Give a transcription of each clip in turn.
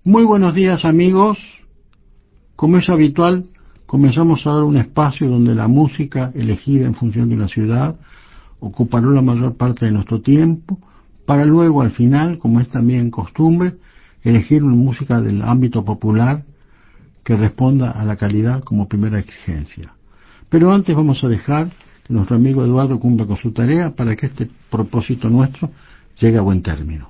Muy buenos días, amigos. Como es habitual, comenzamos a dar un espacio donde la música elegida en función de una ciudad ocupará la mayor parte de nuestro tiempo, para luego al final, como es también costumbre, elegir una música del ámbito popular que responda a la calidad como primera exigencia. Pero antes vamos a dejar que nuestro amigo Eduardo cumpla con su tarea para que este propósito nuestro llegue a buen término.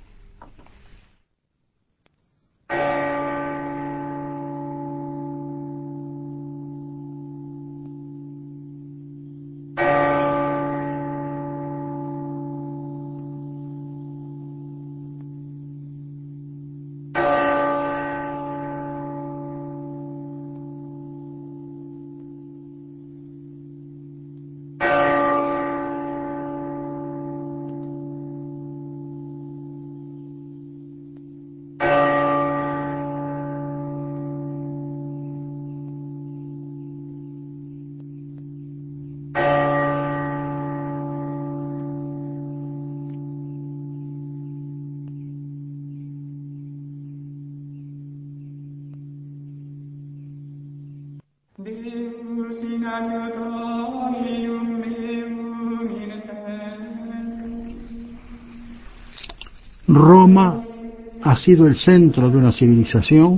Roma ha sido el centro de una civilización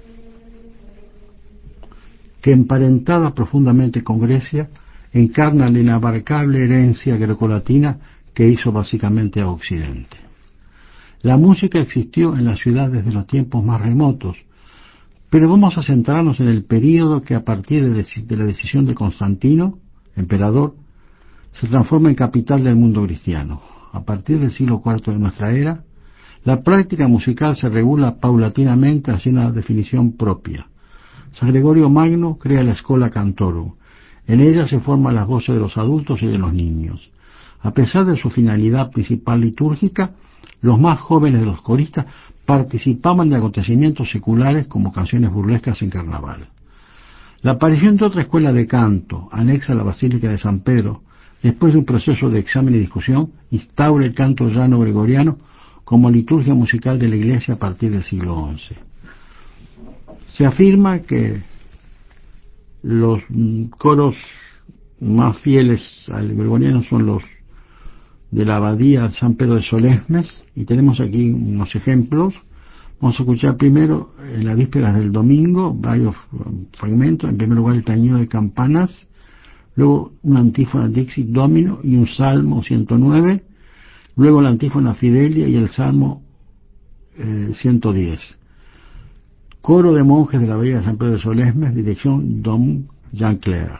que, emparentada profundamente con Grecia, encarna la inabarcable herencia grecolatina que hizo básicamente a Occidente. La música existió en la ciudad desde los tiempos más remotos, pero vamos a centrarnos en el período que, a partir de la decisión de Constantino, emperador, se transforma en capital del mundo cristiano. A partir del siglo IV de nuestra era, la práctica musical se regula paulatinamente hacia una definición propia. San Gregorio Magno crea la Schola Cantorum. En ella se forman las voces de los adultos y de los niños. A pesar de su finalidad principal litúrgica, los más jóvenes de los coristas participaban de acontecimientos seculares como canciones burlescas en carnaval. La aparición de otra escuela de canto, anexa a la Basílica de San Pedro, después de un proceso de examen y discusión, instaura el canto llano gregoriano como liturgia musical de la Iglesia a partir del siglo XI. Se afirma que los coros más fieles al gregoriano son los de la abadía de San Pedro de Solesmes, y tenemos aquí unos ejemplos. Vamos a escuchar primero, en las vísperas del domingo, varios fragmentos. En primer lugar, el tañido de campanas, luego una antífona Dixit Domino y un salmo 109, luego la antífona Fidelia y el salmo 110. Coro de monjes de la abadía de San Pedro de Solesmes, dirección Dom Jean Clair.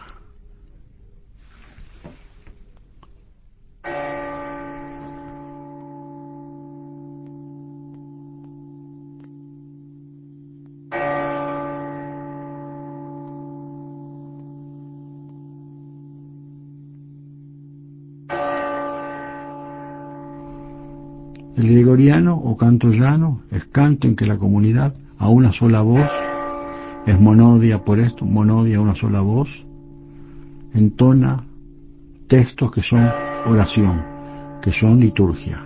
El gregoriano o canto llano es canto en que la comunidad a una sola voz, es monodia por esto, monodia a una sola voz, entona textos que son oración, que son liturgia.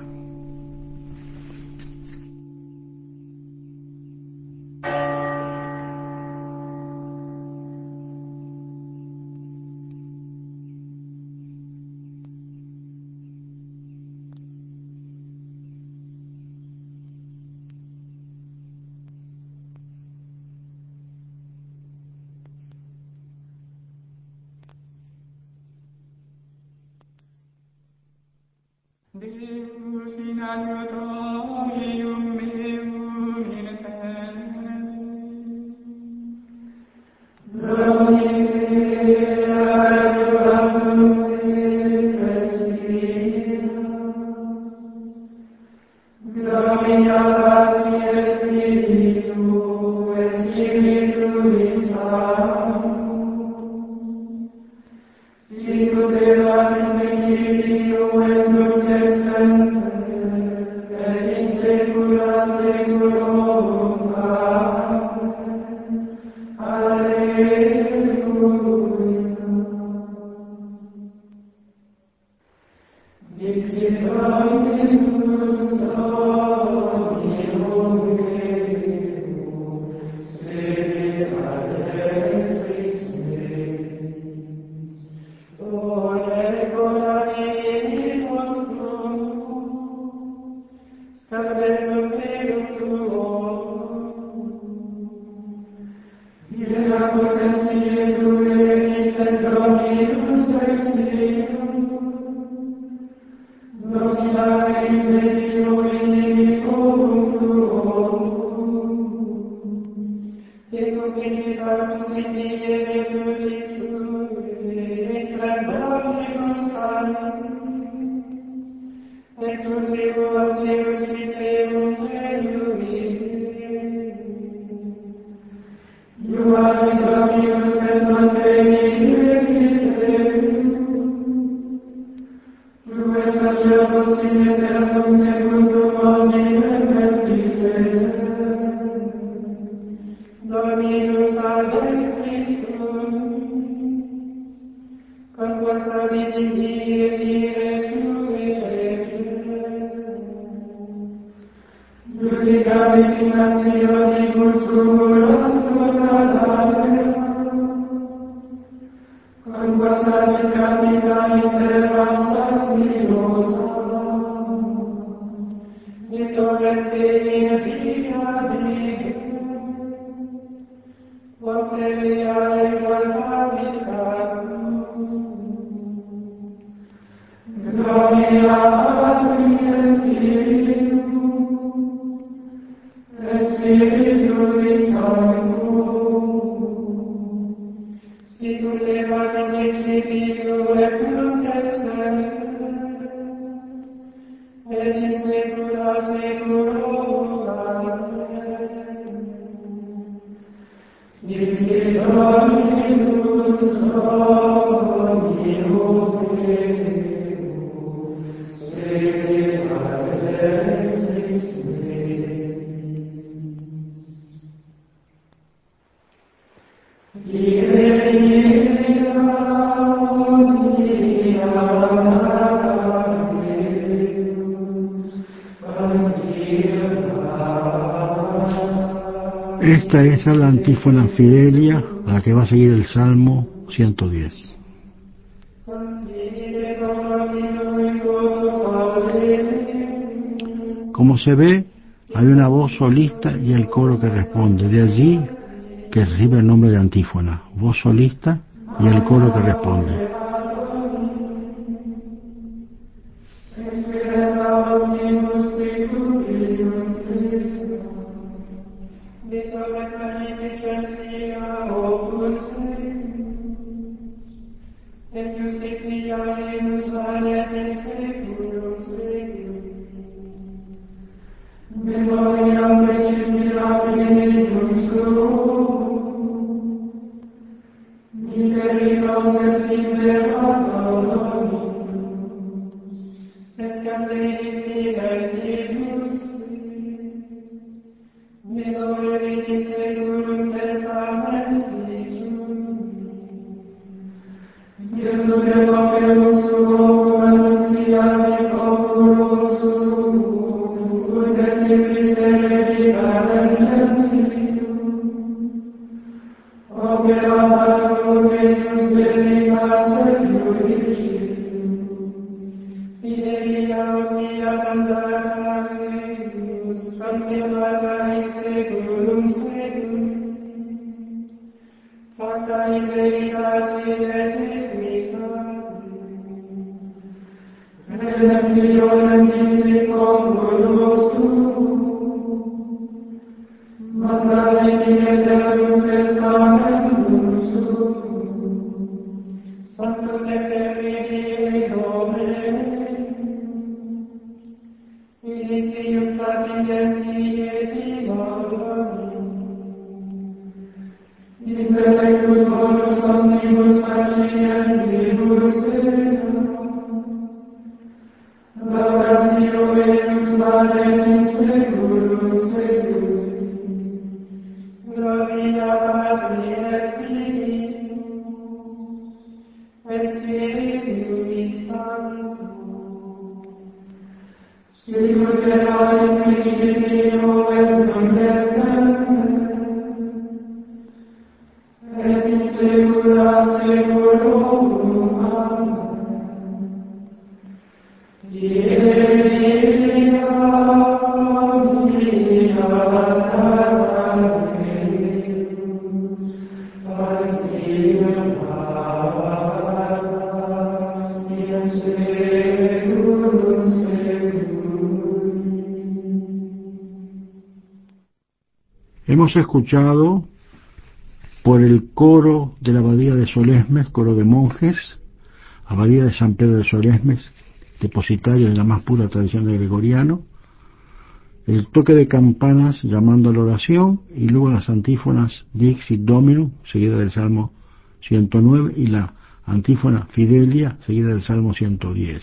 Esta es la antífona Fidelia, a la que va a seguir el Salmo 110. Como se ve, hay una voz solista y el coro que responde. De allí que recibe el nombre de antífona. Voz solista y el coro que responde. Hemos escuchado por el coro de la Abadía de Solesmes, coro de monjes, Abadía de San Pedro de Solesmes, depositario de la más pura tradición del gregoriano, el toque de campanas llamando a la oración y luego las antífonas Dixit Dominum, seguida del Salmo 109, y la antífona Fidelia, seguida del Salmo 110.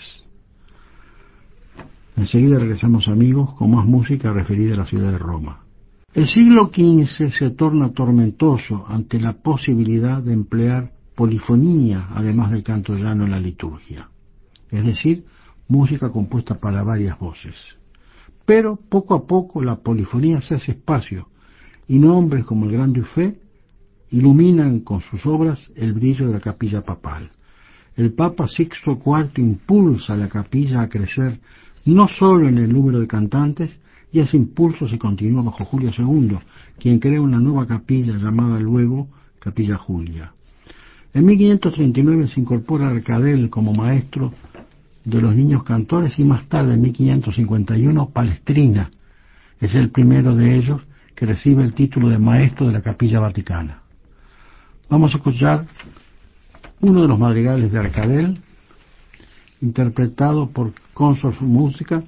Enseguida regresamos, amigos, con más música referida a la ciudad de Roma. El siglo XV se torna tormentoso ante la posibilidad de emplear polifonía, además del canto llano en la liturgia, es decir, música compuesta para varias voces. Pero poco a poco la polifonía se hace espacio y nombres como el Gran Dufay iluminan con sus obras el brillo de la capilla papal. El Papa Sixto IV impulsa a la capilla a crecer no solo en el número de cantantes, y ese impulso se continúa bajo Julio II, quien crea una nueva capilla llamada luego Capilla Julia. En 1539 se incorpora Arcadel como maestro de los niños cantores y más tarde, en 1551, Palestrina es el primero de ellos que recibe el título de maestro de la Capilla Vaticana. Vamos a escuchar uno de los madrigales de Arcadel, interpretado por Consort Música,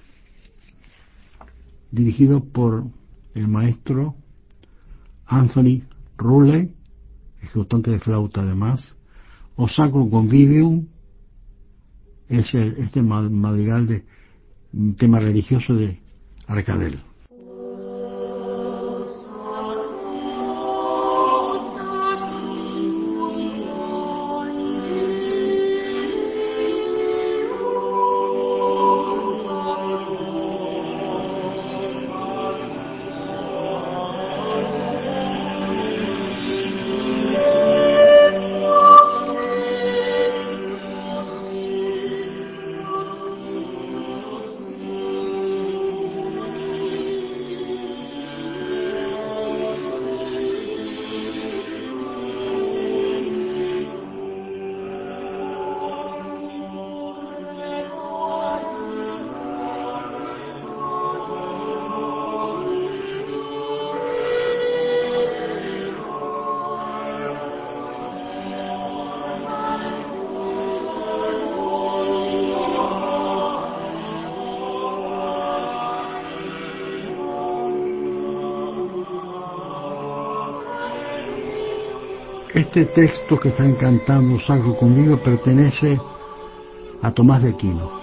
dirigido por el maestro Anthony Rowley, ejecutante de flauta además, o Sacro Convivium, es este madrigal de tema religioso de Arcadel. Este texto que están cantando Sacro Convivio pertenece a Tomás de Aquino.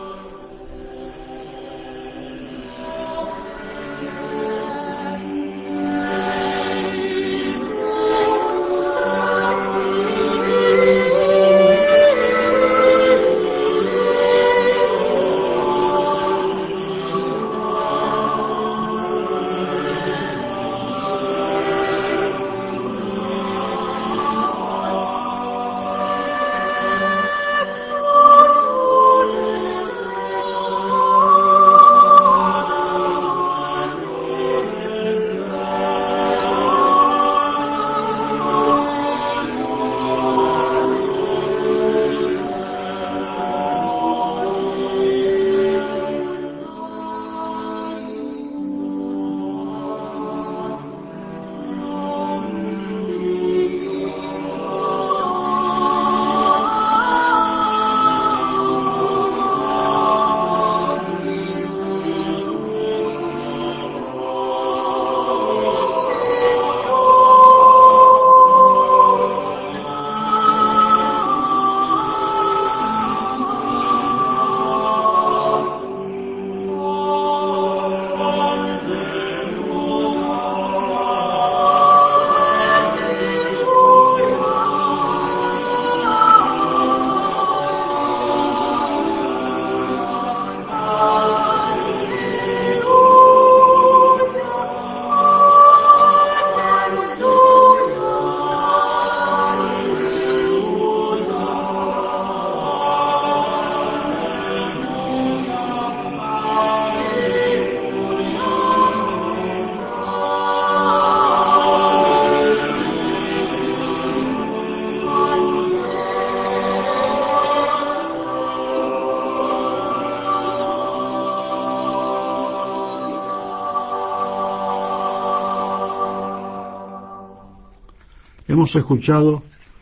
Hemos escuchado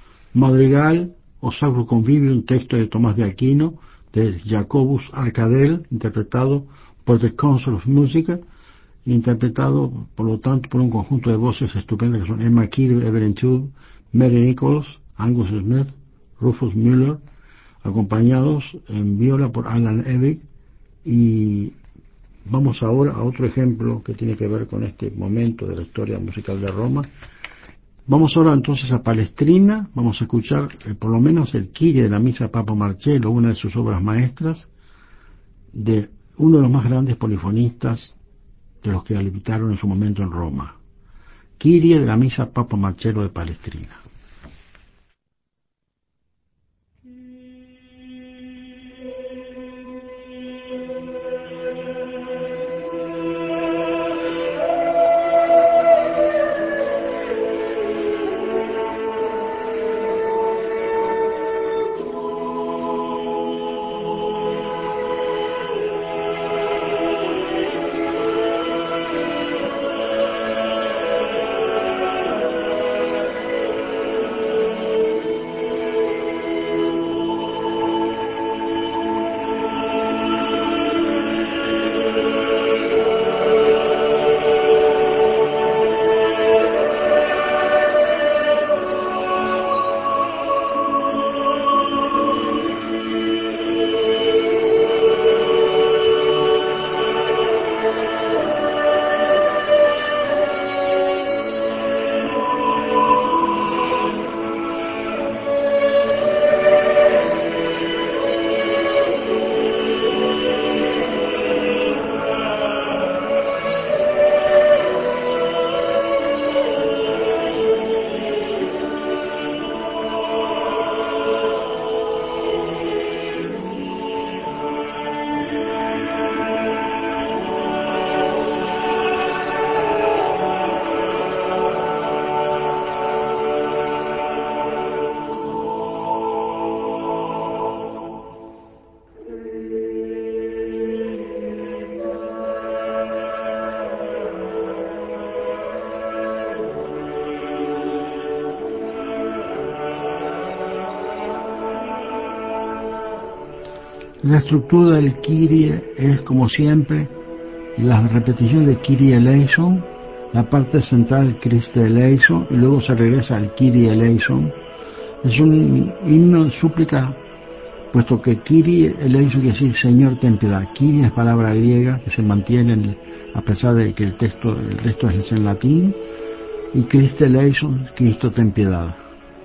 Madrigal o Sacro Convivio, un texto de Tomás de Aquino, de Jacobus Arcadel, interpretado por The Consort of Music, interpretado, por lo tanto, por un conjunto de voces estupendas que son Emma Kirby, Evelyn Tube, Mary Nichols, Angus Smith, Rufus Mueller, acompañados en viola por Alan Evick. Y vamos ahora a otro ejemplo que tiene que ver con este momento de la historia musical de Roma. Vamos ahora entonces a Palestrina. Vamos a escuchar por lo menos el Kyrie de la Misa Papa Marcello, una de sus obras maestras, de uno de los más grandes polifonistas de los que habitaron en su momento en Roma. Kyrie de la misa Papa Marcello de Palestrina. La estructura del Kyrie es, como siempre, la repetición de Kyrie eleison, la parte central Christe eleison, y luego se regresa al Kyrie eleison. Es un himno de súplica, puesto que Kyrie eleison quiere decir Señor ten piedad. Kyrie es palabra griega que se mantiene a pesar de que el texto es en latín, y Christe eleison, Cristo ten piedad.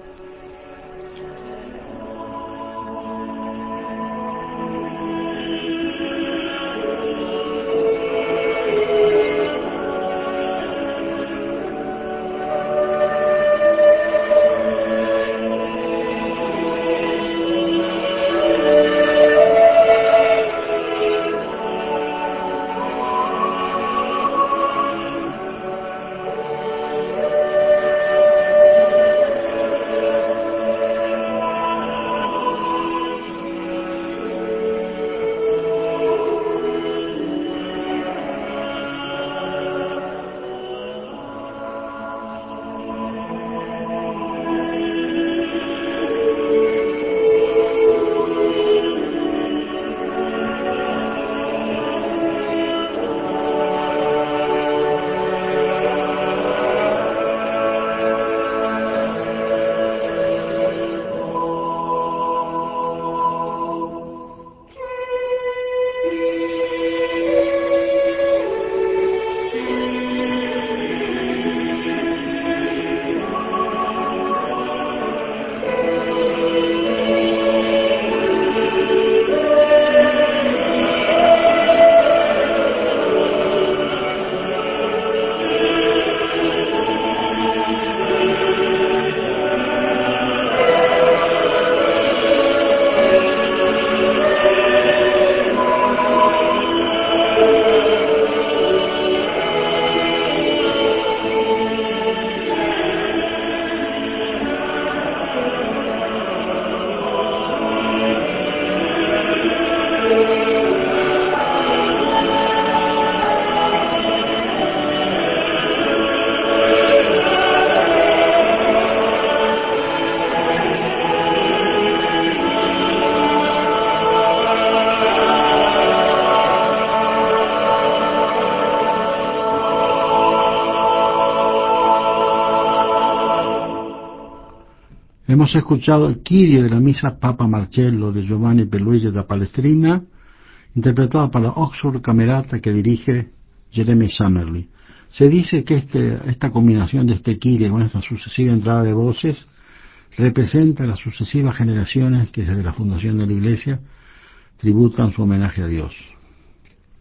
Hemos escuchado el Kyrie de la misa Papa Marcello de Giovanni Belluigi da Palestrina, interpretada para la Oxford Camerata que dirige Jeremy Summerly. Se dice que esta combinación de este Kyrie con esta sucesiva entrada de voces representa las sucesivas generaciones que desde la fundación de la Iglesia tributan su homenaje a Dios.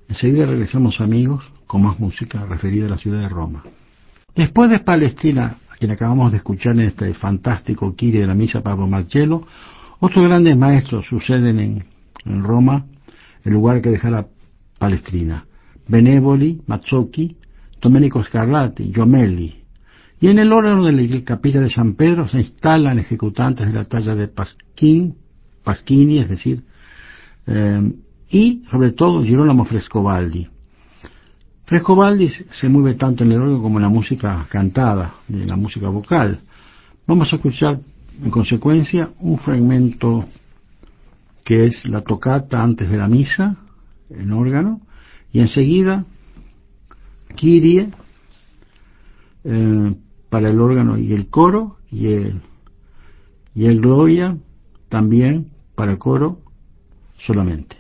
Enseguida regresamos, amigos, con más música referida a la ciudad de Roma. Después de Palestrina, a quien acabamos de escuchar en este fantástico Kyrie de la Misa Pablo Marcello, otros grandes maestros suceden en Roma, el lugar que dejara Palestrina: Benevoli, Mazzocchi, Domenico Scarlatti, Giomelli. Y en el órgano de la capilla de San Pedro se instalan ejecutantes de la talla de Pasquini, es decir, y sobre todo Girolamo Frescobaldi. Frescobaldi se mueve tanto en el órgano como en la música cantada, en la música vocal. Vamos a escuchar en consecuencia un fragmento que es la tocata antes de la misa en órgano, y enseguida Kyrie para el órgano y el coro, y el Gloria también para coro solamente.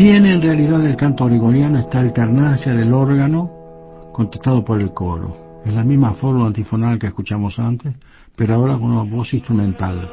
Bien, en realidad el canto gregoriano está alternancia del órgano contestado por el coro. Es la misma fórmula antifonal que escuchamos antes, pero ahora con una voz instrumental.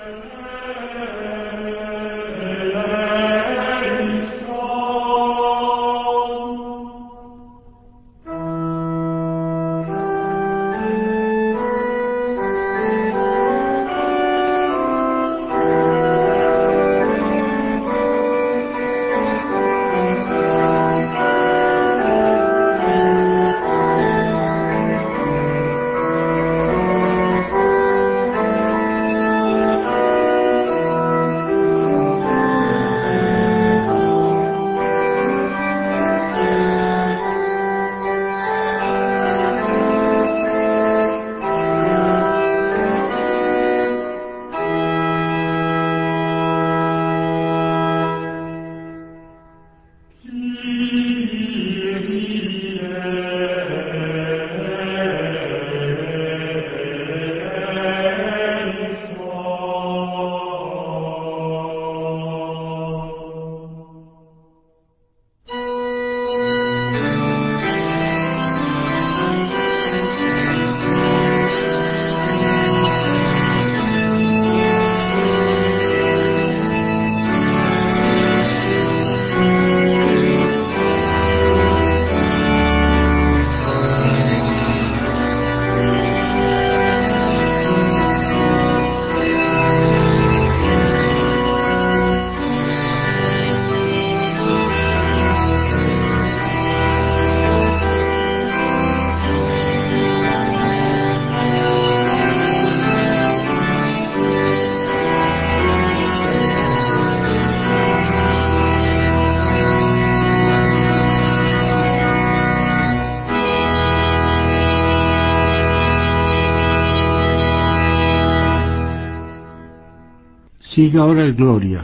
Sigue ahora el Gloria.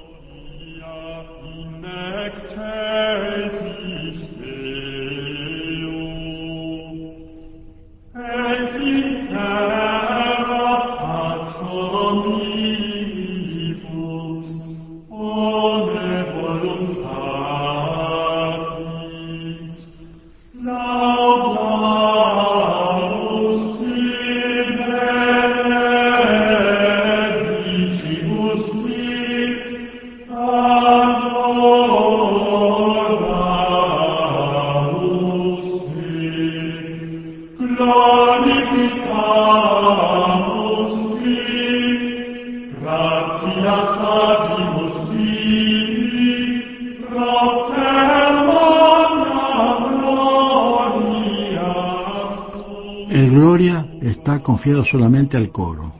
El Gloria está confiado solamente al coro.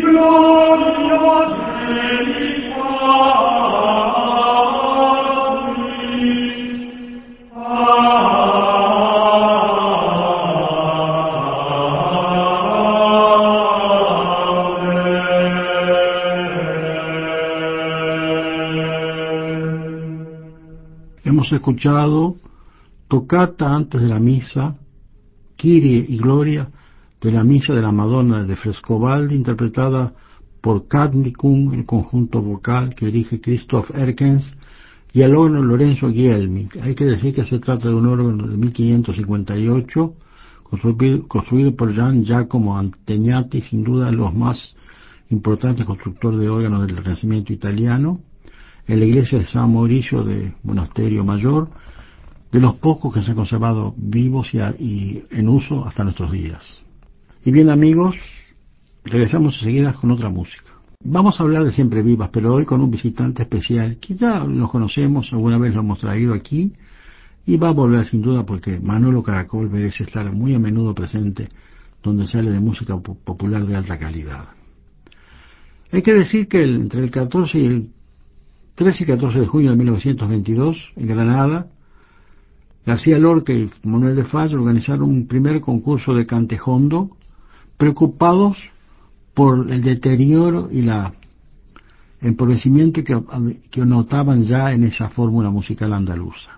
Hemos escuchado Tocata antes de la misa, Kyrie y Gloria de la misa de la Madonna de Frescobaldi, interpretada por Cadnicum, el conjunto vocal que dirige Christoph Erkens, y el órgano Lorenzo Guglielmi. Hay que decir que se trata de un órgano de 1558, construido por Gian Giacomo Antegnati, sin duda los más importantes constructores de órganos del Renacimiento italiano, en la iglesia de San Mauricio de Monasterio Mayor, de los pocos que se han conservado vivos y en uso hasta nuestros días. Y bien, amigos, regresamos enseguida con otra música. Vamos a hablar de Siempre Vivas, pero hoy con un visitante especial que ya lo conocemos, alguna vez lo hemos traído aquí, y va a volver sin duda porque Manolo Caracol merece estar muy a menudo presente donde sale de música popular de alta calidad. Hay que decir que entre el 13 y 14 de junio de 1922, en Granada, García Lorca y Manuel de Falla organizaron un primer concurso de cantejondo, preocupados por el deterioro y el empobrecimiento que notaban ya en esa fórmula musical andaluza.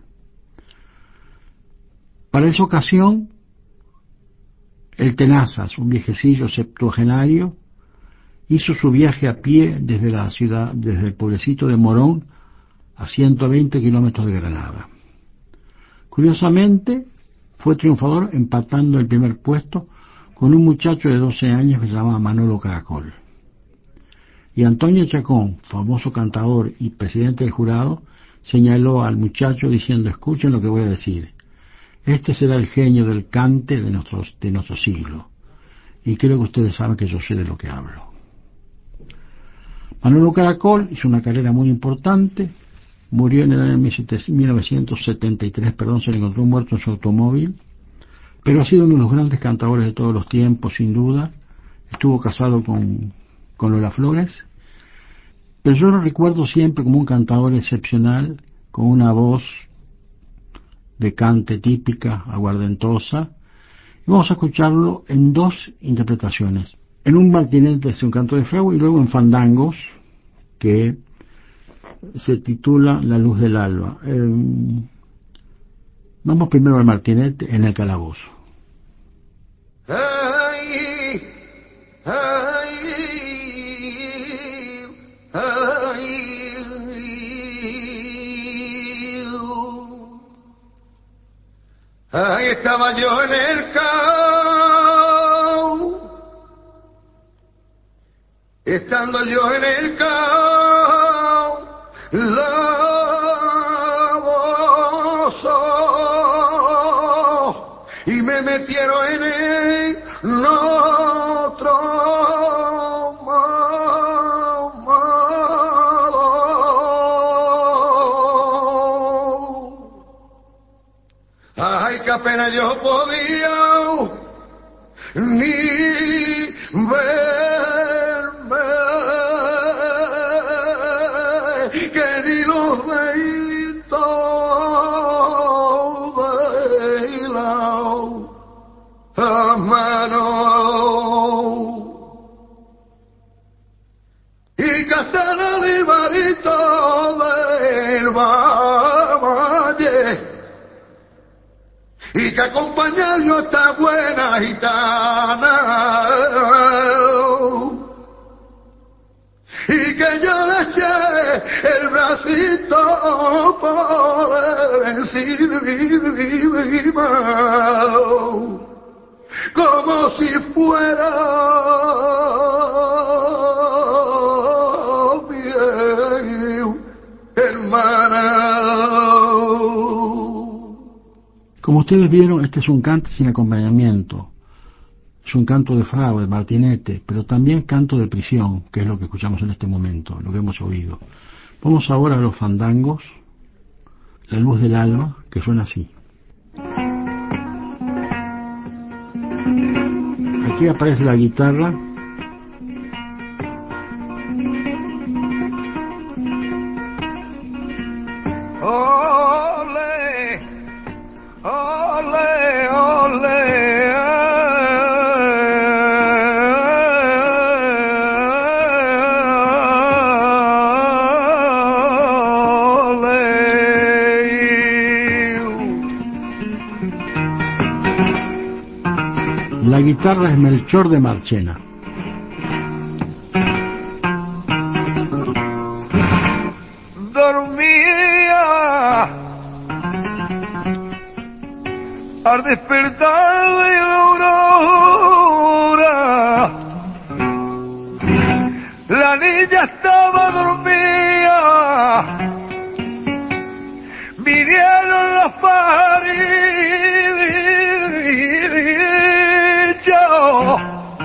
Para esa ocasión, el Tenazas, un viejecillo septuagenario, hizo su viaje a pie desde la ciudad, desde el pueblecito de Morón a 120 kilómetros de Granada. Curiosamente, fue triunfador empatando el primer puesto con un muchacho de 12 años que se llamaba Manolo Caracol. Y Antonio Chacón, famoso cantador y presidente del jurado, señaló al muchacho diciendo: escuchen lo que voy a decir. Este será el genio del cante de nuestro siglo. Y creo que ustedes saben que yo sé de lo que hablo. Manolo Caracol hizo una carrera muy importante, murió en el año 1973, se le encontró muerto en su automóvil, pero ha sido uno de los grandes cantadores de todos los tiempos, sin duda. Estuvo casado con Lola Flores, pero yo lo recuerdo siempre como un cantador excepcional, con una voz de cante típica, aguardentosa. Y vamos a escucharlo en dos interpretaciones: en un martinete, es un canto de fragua, y luego en fandangos, que se titula La luz del alba. Vamos primero al martinete en el calabozo. Ay, ay, ay, ahí estaba yo en el cao, estando yo en el cao, laboso, y me metieron en el otro mamado. Ay, que apenas yo podía ni verme, que ni los deditos de la mano, y que hasta el animalito del valle, y que acompañar yo esta buena gitana, y que yo le eché el bracito por encima, como si fuera mi hermana. Como ustedes vieron, este es un cante sin acompañamiento. Es un canto de fragua, de martinete, pero también canto de prisión, que es lo que escuchamos en este momento, lo que hemos oído. Vamos ahora a los fandangos, La luz del alma, que suena así. Aquí aparece la guitarra guitarra es Melchor de Marchena. Dormía al despertar de la aurora, la niña estaba dormida, vinieron los parillos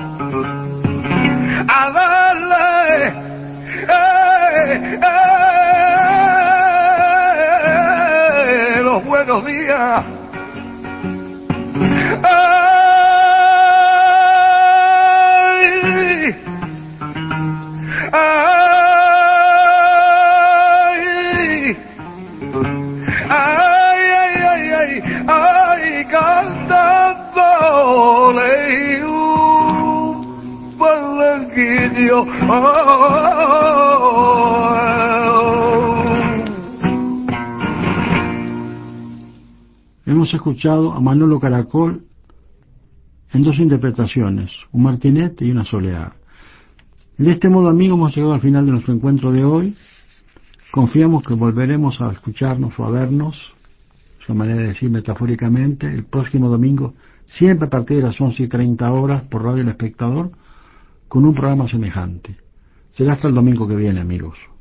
a darle los buenos días. Ay, cantándole un palanquillo. Hemos escuchado a Manolo Caracol en dos interpretaciones, un martinete y una soleá. De este modo, amigos, hemos llegado al final de nuestro encuentro de hoy. Confiamos que volveremos a escucharnos o a vernos, es una manera de decir metafóricamente, el próximo domingo, siempre a partir de las 11:30 por Radio El Espectador, con un programa semejante. Será hasta el domingo que viene, amigos.